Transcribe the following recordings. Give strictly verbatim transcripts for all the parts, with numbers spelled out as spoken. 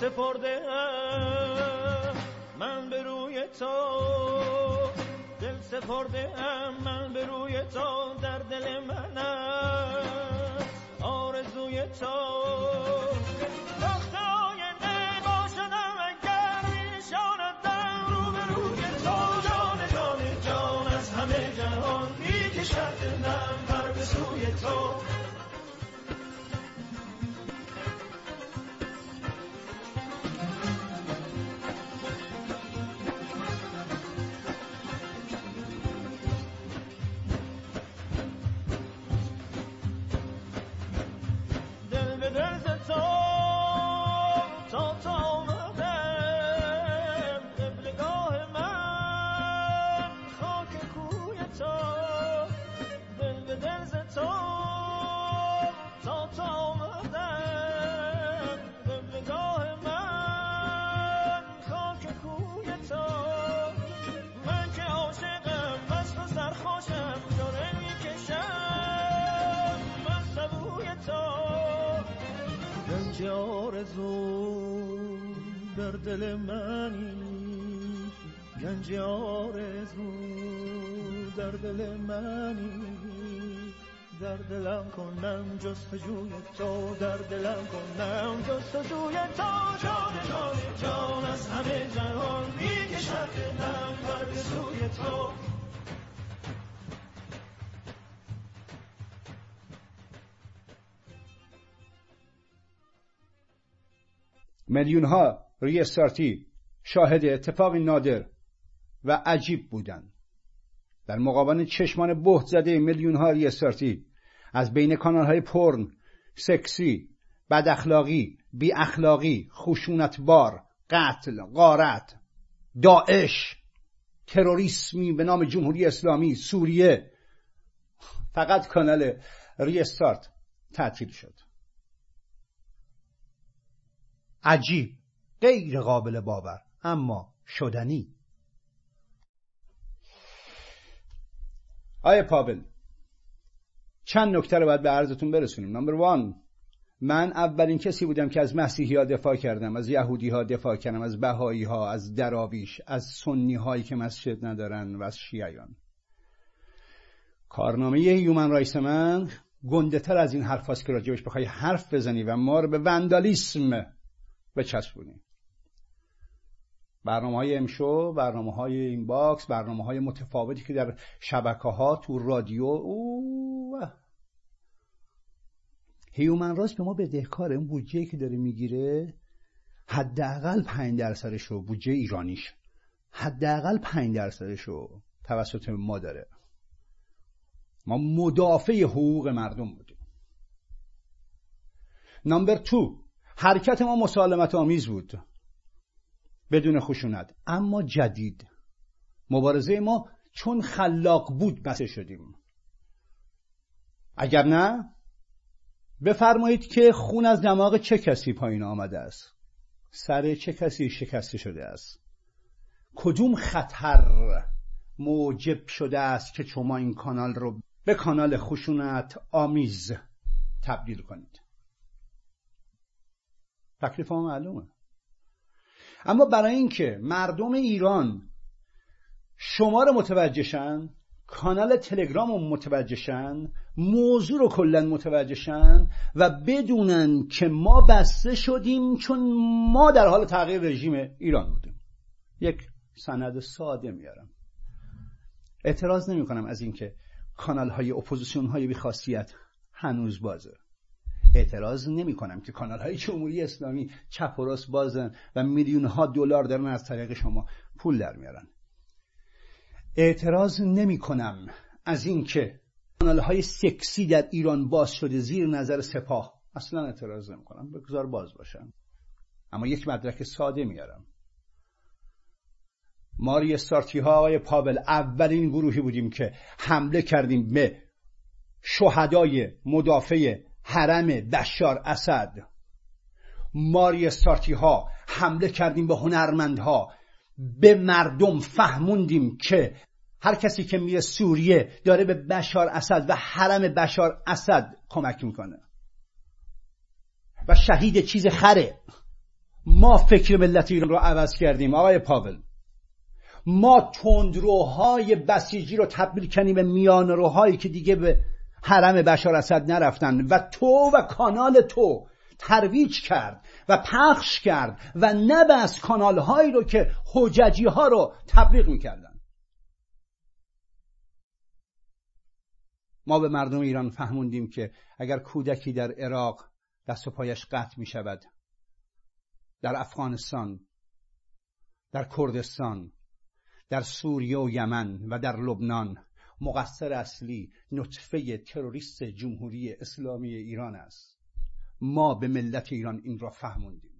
سپرده ام من به روی تو، دل سپرده ام من به روی تو، در دل من است آرزوی تو. وقت آینده باشدم اگر میشاندم رو به روی تو، جان جان جان از همه جهان میکشد دلم پر به سوی تو. گنج آرزو در دل منی، گنج آرزو در دل منی، در دلم کنم جستجوی تو، در دلم کنم جستجوی تو. جان جان جان از همه جهان میکشد دلم پر به سوی تو. میلیون ها ریستارتی شاهد اتفاق نادر و عجیب بودند. در مقابل چشمان بهت زده میلیون ها ریستارتی از بین کانال های پرن، سکسی، بد اخلاقی، بی اخلاقی، خشونتبار، قتل، غارت، داعش، تروریسمی به نام جمهوری اسلامی، سوریه، فقط کانال ریستارت تعطیل شد. عجیب، غیر قابل باور، اما شدنی. آیه پاول، چند نکته رو باید به عرضتون برسونیم. نمبر وان، من اولین کسی بودم که از مسیحی ها دفاع کردم، از یهودی ها دفاع کردم، از بهایی ها، از دراویش، از سنی هایی که مسجد ندارن و از شیعیان. کارنامه هیومن رایتس من گنده تر از این حرف هاست که راجبش بخوای حرف بزنی و ما رو به وندالیسم بچسبونی. برنامه های امشو، برنامه های این باکس، برنامه های متفاوتی که در شبکه ها، تو رادیو، اوه هیومن رایتس به ما بدهکاره. اون بودجه‌ای که داره میگیره حداقل پنج درصدشو، بودجه ایرانیش حداقل پنج درصدشو توسط ما داره. ما مدافع حقوق مردم بودیم. نمبر دو، حرکت ما مسالمت آمیز بود بدون خشونت، اما جدید. مبارزه ما چون خلاق بود بسه شدیم. اگر نه بفرمایید که خون از دماغ چه کسی پایین آمده است؟ سر چه کسی شکسته شده است؟ کدوم خطر موجب شده است که شما این کانال رو به کانال خشونت آمیز تبدیل کنید؟ تکلیف ما معلومه. اما برای اینکه مردم ایران شما رو متوجهشن، کانال تلگرام رو متوجهشن، موضوع رو کلن متوجهشن و بدونن که ما بسته شدیم چون ما در حال تغییر رژیم ایران بودیم. یک سند ساده میارم. اعتراض نمی کنم از اینکه کانال های اپوزیسیون های بی خاصیت هنوز بازه. اعتراض نمی کنم که کانال های جمهوری اسلامی چپ و راست بازن و میلیون ها دلار دارن از طریق شما پول در میارن. اعتراض نمی کنم از اینکه کانال های سکسی در ایران باز شده زیر نظر سپاه. اصلا اعتراض نمی کنم، بگذار باز باشن. اما یک مدرک ساده میارم. ما ریستارتی ها آقای پاول اولین گروهی بودیم که حمله کردیم به شهدای مدافع حرم بشار اسد. ما ریستارتی ها حمله کردیم به هنرمندها، به مردم فهموندیم که هر کسی که میره سوریه داره به بشار اسد و حرم بشار اسد کمک میکنه و شهید چیز خره. ما فکر ملت ایران رو عوض کردیم آقای پاول. ما تندروهای بسیجی رو تبدیل کردیم به میانروهایی که دیگه به حرم بشار اسد نرفتن و تو و کانال تو ترویج کرد و پخش کرد و نبست کانالهایی رو که حججی ها رو تبلیغ میکردن. ما به مردم ایران فهموندیم که اگر کودکی در عراق دست و پایش قطع می شود، در افغانستان، در کردستان، در سوریه و یمن و در لبنان، مقصر اصلی نطفه تروریست جمهوری اسلامی ایران است. ما به ملت ایران این را فهموندیم.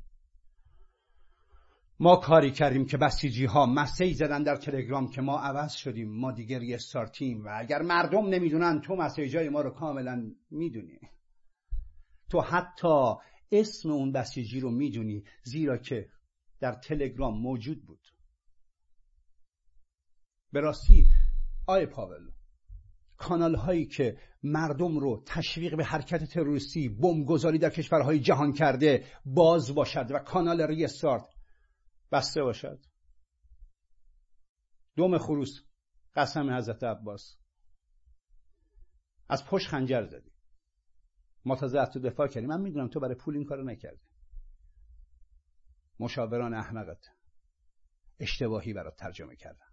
ما کاری کردیم که بسیجی ها مسیج زدن در تلگرام که ما عوض شدیم، ما دیگه ریستارتیم. و اگر مردم نمیدونن تو مسیجای ما رو کاملا میدونی. تو حتی اسم اون بسیجی رو میدونی، زیرا که در تلگرام موجود بود. به راستی آی پاول، کانال هایی که مردم رو تشویق به حرکت تروریستی، بمبگذاری در کشورهای جهان کرده باز باشد و کانال ریستارت بسته باشد. دوم خروس، قسم حضرت عباس، از پشت خنجر زدی. ما تازه از تو دفاع کردیم. من میدونم تو برای پول این کارو نکردی. مشاوران احمقت اشتباهی برات ترجمه کردن.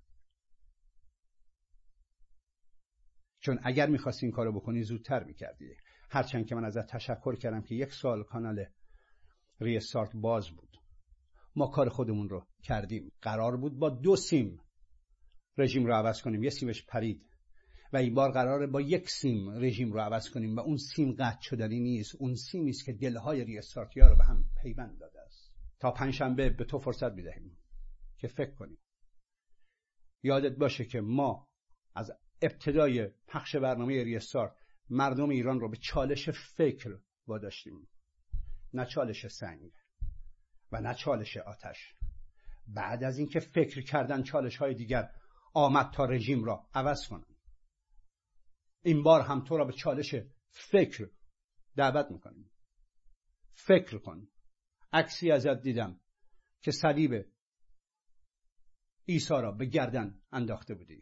چون اگر میخواستی این کارو بکنی زودتر میکردی. هرچند که من ازت تشکر کردم که یک سال کانال ریستارت باز بود. ما کار خودمون رو کردیم. قرار بود با دو سیم رژیم رو عوض کنیم، یه سیمش پرید و این بار قراره با یک سیم رژیم رو عوض کنیم و اون سیم قطع شدنی نیست. اون سیمی است که دلهای ریستارتیا رو به هم پیوند داده است. تا پنجشنبه به تو فرصت میدهیم که فکر کنیم. یادت باشه که ما از ابتدای پخش برنامه ریستارت مردم ایران رو به چالش فکر واداشتیم، نه چالش سنگ و نه چالش آتش. بعد از اینکه فکر کردن چالش های دیگر آمد تا رژیم را عوض کنن. این بار هم تو را به چالش فکر دعوت میکنیم. فکر کن. عکسی ازت دیدم که صلیب عیسی را به گردن انداخته بودی.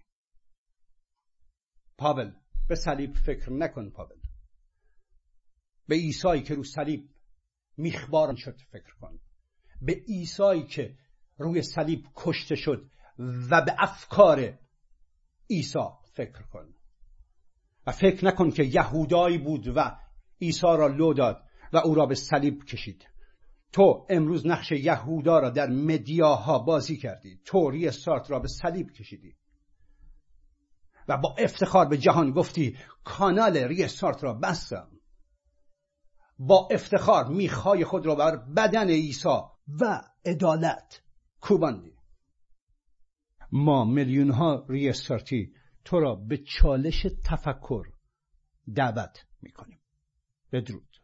پاول، به صلیب فکر نکن پاول. به عیسی که رو صلیب میخبار شد فکر کن. به عیسی که روی صلیب کشته شد و به افکار عیسی فکر کن. و فکر نکن که یهودایی بود و عیسی را لو داد و او را به صلیب کشید. تو امروز نقش یهودا را در مدیاها بازی کردی. تو ریستارت را به صلیب کشیدی و با افتخار به جهان گفتی کانال ریستارت را بستم. با افتخار میخای خود را بر بدن عیسی و عدالت کوباندی. ما میلیون ها ریستارتی تو را به چالش تفکر دعوت میکنیم. بدرود.